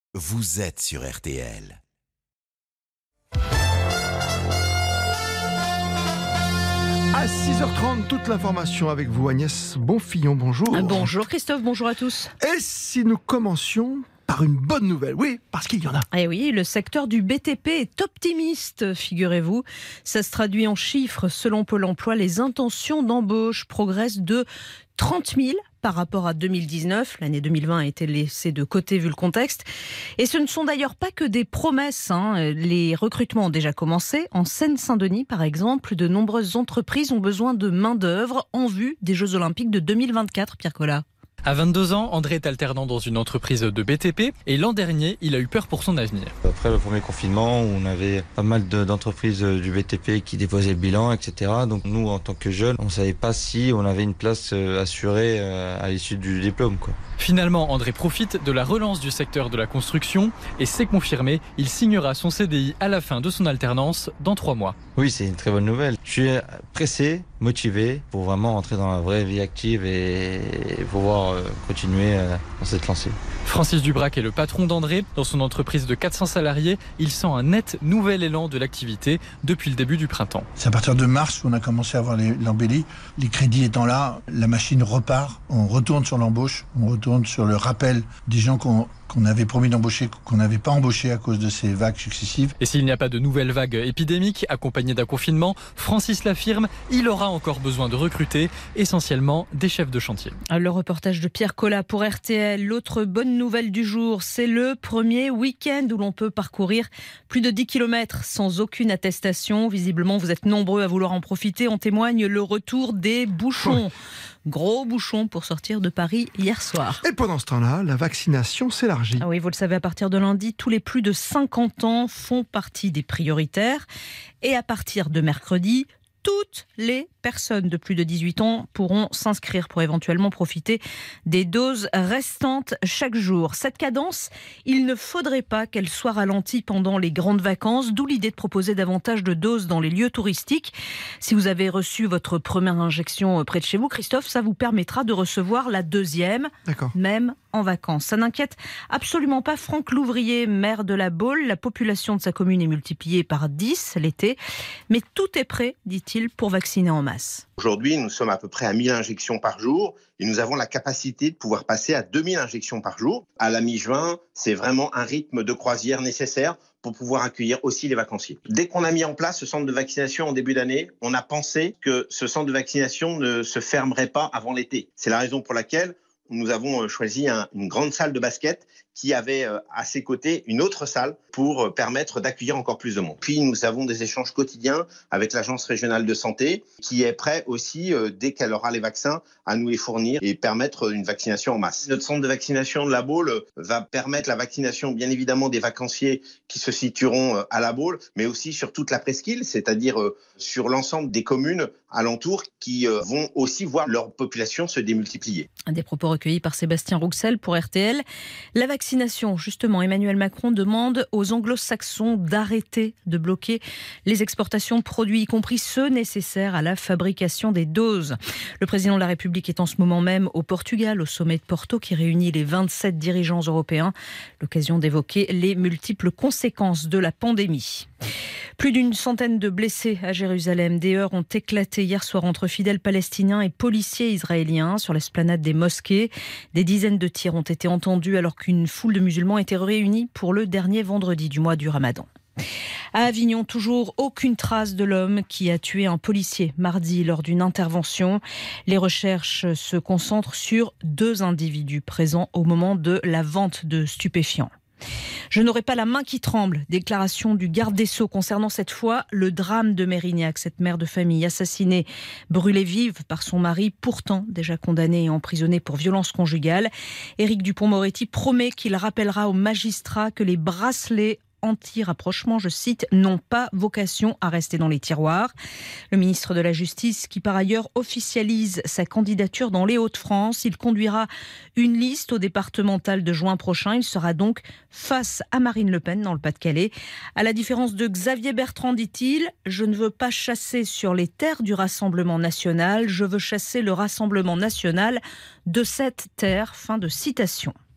Vous êtes sur RTL. À 6h30, toute l'information avec vous, Agnès Bonfillon, bonjour. Bonjour Christophe, bonjour à tous. Et si nous commencions par une bonne nouvelle? Oui, parce qu'il y en a. Eh oui, le secteur du BTP est optimiste, figurez-vous. Ça se traduit en chiffres. Selon Pôle emploi, les intentions d'embauche progressent de 30 000 par rapport à 2019. L'année 2020 a été laissée de côté vu le contexte. Et ce ne sont d'ailleurs pas que des promesses. Les recrutements ont déjà commencé. En Seine-Saint-Denis, par exemple, de nombreuses entreprises ont besoin de main-d'œuvre en vue des Jeux Olympiques de 2024, Pierre Collat. À 22 ans, André est alternant dans une entreprise de BTP et l'an dernier, il a eu peur pour son avenir. Après le premier confinement, on avait pas mal d'entreprises du BTP qui déposaient le bilan, etc. Donc nous, en tant que jeunes, on ne savait pas si on avait une place assurée à l'issue du diplôme, quoi. Finalement, André profite de la relance du secteur de la construction et c'est confirmé, il signera son CDI à la fin de son alternance dans 3 mois. Oui, c'est une très bonne nouvelle. Je suis pressé, motivé pour vraiment entrer dans la vraie vie active et pouvoir continuer dans cette lancée. Francis Dubrac est le patron d'André. Dans son entreprise de 400 salariés, il sent un net nouvel élan de l'activité depuis le début du printemps. C'est à partir de mars qu'on a commencé à voir l'embellie. Les crédits étant là, la machine repart. On retourne sur l'embauche, on retourne sur le rappel des gens qu'on avait promis d'embaucher, qu'on n'avait pas embauché à cause de ces vagues successives. Et s'il n'y a pas de nouvelle vague épidémique accompagnée d'un confinement, Francis l'affirme, il aura encore besoin de recruter, essentiellement des chefs de chantier. Le reportage de Pierre Collat pour RTL. L'autre bonne nouvelle du jour, c'est le premier week-end où l'on peut parcourir plus de 10 km sans aucune attestation. Visiblement, vous êtes nombreux à vouloir en profiter. En témoigne le retour des bouchons. Gros bouchons pour sortir de Paris hier soir. Et pendant ce temps-là, la vaccination s'élargit. Ah oui, vous le savez, à partir de lundi, tous les plus de 50 ans font partie des prioritaires. Et à partir de mercredi, toutes les personnes de plus de 18 ans pourront s'inscrire pour éventuellement profiter des doses restantes chaque jour. Cette cadence, il ne faudrait pas qu'elle soit ralentie pendant les grandes vacances, d'où l'idée de proposer davantage de doses dans les lieux touristiques. Si vous avez reçu votre première injection près de chez vous, Christophe, ça vous permettra de recevoir la deuxième, même en vacances. Ça n'inquiète absolument pas Franck Louvrier, maire de La Baule. La population de sa commune est multipliée par 10 l'été, mais tout est prêt, dit-il, pour vacciner en masse. Aujourd'hui, nous sommes à peu près à 1000 injections par jour et nous avons la capacité de pouvoir passer à 2000 injections par jour. À la mi-juin, c'est vraiment un rythme de croisière nécessaire pour pouvoir accueillir aussi les vacanciers. Dès qu'on a mis en place ce centre de vaccination en début d'année, on a pensé que ce centre de vaccination ne se fermerait pas avant l'été. C'est la raison pour laquelle nous avons choisi une grande salle de basket qui avait à ses côtés une autre salle pour permettre d'accueillir encore plus de monde. Puis nous avons des échanges quotidiens avec l'Agence régionale de santé qui est prêt aussi, dès qu'elle aura les vaccins, à nous les fournir et permettre une vaccination en masse. Notre centre de vaccination de La Baule va permettre la vaccination bien évidemment des vacanciers qui se situeront à La Baule, mais aussi sur toute la presqu'île, c'est-à-dire sur l'ensemble des communes alentours qui vont aussi voir leur population se démultiplier. Des propos recueillis par Sébastien Rouxel pour RTL. La vaccination, justement, Emmanuel Macron demande aux anglo-saxons d'arrêter de bloquer les exportations de produits, y compris ceux nécessaires à la fabrication des doses. Le président de la République est en ce moment même au Portugal, au sommet de Porto, qui réunit les 27 dirigeants européens. L'occasion d'évoquer les multiples conséquences de la pandémie. Plus d'une centaine de blessés à Jérusalem. Des heurts ont éclaté hier soir entre fidèles palestiniens et policiers israéliens sur l'esplanade des mosquées. Des dizaines de tirs ont été entendus alors qu'une foule de musulmans était réunie pour le dernier vendredi du mois du Ramadan. À Avignon, toujours aucune trace de l'homme qui a tué un policier mardi lors d'une intervention. Les recherches se concentrent sur 2 individus présents au moment de la vente de stupéfiants. Je n'aurai pas la main qui tremble, déclaration du garde des Sceaux concernant cette fois le drame de Mérignac, cette mère de famille assassinée, brûlée vive par son mari, pourtant déjà condamné et emprisonné pour violence conjugale. Éric Dupond-Moretti promet qu'il rappellera aux magistrats que les bracelets anti-rapprochement, je cite, n'ont pas vocation à rester dans les tiroirs. Le ministre de la Justice, qui par ailleurs officialise sa candidature dans les Hauts-de-France, il conduira une liste au départemental de juin prochain. Il sera donc face à Marine Le Pen dans le Pas-de-Calais. À la différence de Xavier Bertrand, dit-il, je ne veux pas chasser sur les terres du Rassemblement national, je veux chasser le Rassemblement national de cette terre. Fin de citation.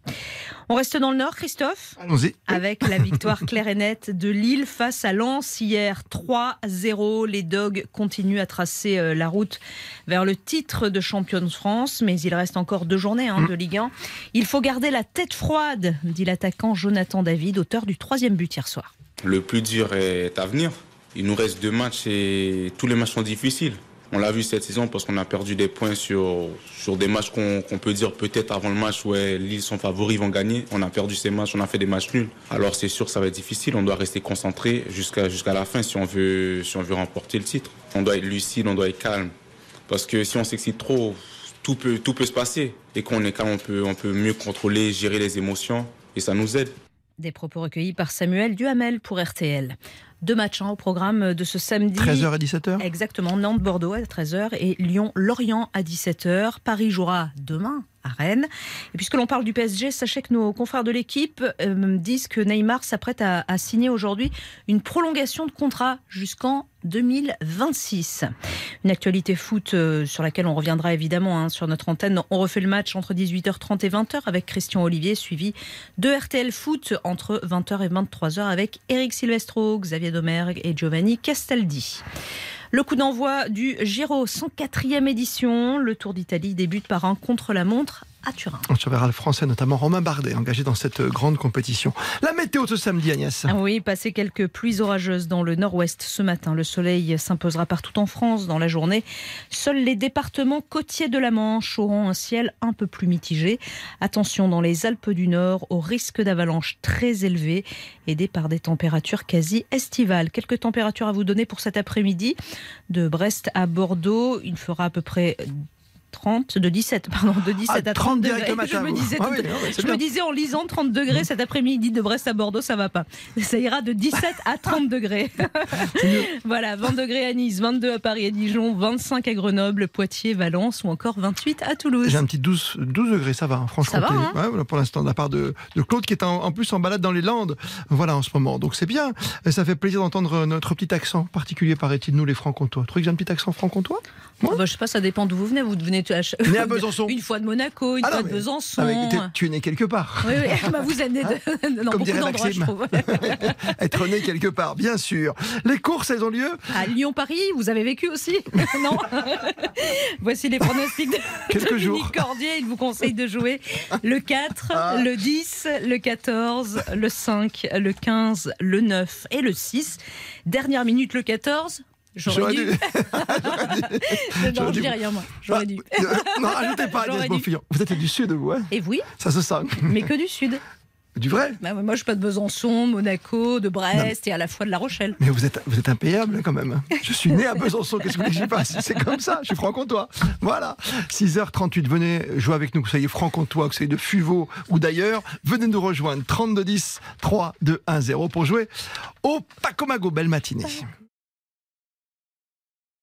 On reste dans le Nord, Christophe. Allons-y. Avec la victoire claire et nette de Lille face à Lens hier, 3-0. Les Dogs continuent à tracer la route vers le titre de champion de France, mais il reste encore 2 journées de Ligue 1. Il faut garder la tête froide, dit l'attaquant Jonathan David, auteur du 3e but hier soir. Le plus dur est à venir. Il nous reste 2 matchs et tous les matchs sont difficiles. On l'a vu cette saison parce qu'on a perdu des points sur des matchs qu'on peut dire peut-être avant le match où Lille sont favoris, vont gagner. On a perdu ces matchs, on a fait des matchs nuls. Alors c'est sûr que ça va être difficile. On doit rester concentré jusqu'à la fin si on veut remporter le titre. On doit être lucide, on doit être calme. Parce que si on s'excite trop, tout peut se passer. Et quand on est calme, on peut mieux contrôler, gérer les émotions et ça nous aide. Des propos recueillis par Samuel Duhamel pour RTL. 2 matchs au programme de ce samedi. 13h et 17h. Exactement, Nantes-Bordeaux à 13h et Lyon-Lorient à 17h. Paris jouera demain à Rennes. Et puisque l'on parle du PSG, sachez que nos confrères de l'équipe disent que Neymar s'apprête à signer aujourd'hui une prolongation de contrat jusqu'en 2026. Une actualité foot sur laquelle on reviendra évidemment sur notre antenne. On refait le match entre 18h30 et 20h avec Christian Olivier, suivi de RTL Foot entre 20h et 23h avec Eric Silvestro, Xavier Domergue et Giovanni Castaldi. Le coup d'envoi du Giro, 104e édition. Le Tour d'Italie débute par un contre-la-montre à Turin. On surveillera le Français, notamment Romain Bardet, engagé dans cette grande compétition. La météo ce samedi, Agnès. Oui, passé quelques pluies orageuses dans le nord-ouest ce matin. Le soleil s'imposera partout en France dans la journée. Seuls les départements côtiers de la Manche auront un ciel un peu plus mitigé. Attention dans les Alpes du Nord au risque d'avalanche très élevé, aidé par des températures quasi estivales. Quelques températures à vous donner pour cet après-midi. De Brest à Bordeaux, il fera à peu près de 17 à 30 degrés. Je me disais en lisant 30 degrés cet après-midi de Brest à Bordeaux, ça va pas. Ça ira de 17 à 30 degrés. Voilà, 20 degrés à Nice, 22 à Paris et Dijon, 25 à Grenoble, Poitiers, Valence ou encore 28 à Toulouse. J'ai un petit 12 degrés, ça va, franchement. Ça va, ouais, pour l'instant, de la part de Claude qui est en plus en balade dans les Landes, voilà, en ce moment. Donc c'est bien, et ça fait plaisir d'entendre notre petit accent particulier, paraît-il, nous les Francs-Comtois. Tu trouves que j'ai un petit accent franc-comtois? Je sais pas, ça dépend d'où vous venez. Vous venez né à Besançon. Une fois de Monaco, une fois de Besançon. Tu es né quelque part. Oui. Vous êtes né dans beaucoup d'endroits, je trouve. Être né quelque part, bien sûr. Les courses, elles ont lieu à Lyon-Paris. Vous avez vécu aussi? Non. Voici les pronostics de Dominique Cordier. Il vous conseille de jouer le 4, le 10, le 14, le 5, le 15, le 9 et le 6. Dernière minute, le 14. J'aurais dû. Non, je dis rien, moi. J'aurais dû. Non, ajoutez pas, Agnès Bonfillon. Vous êtes du Sud, vous, hein? Et oui. Ça se sent. Mais que du Sud. Du vrai? Moi, je suis pas de Besançon, Monaco, de Brest et à la fois de La Rochelle. Mais vous êtes impayable, quand même. Je suis né à Besançon, qu'est-ce que vous voulez que j'y passe? C'est comme ça, je suis franc-comtois. Voilà. 6h38, venez jouer avec nous, que vous soyez franc-comtois, que vous soyez de Fuveau ou d'ailleurs. Venez nous rejoindre, 32 10 3 2 1 0 pour jouer au Paco Mago. Belle matinée.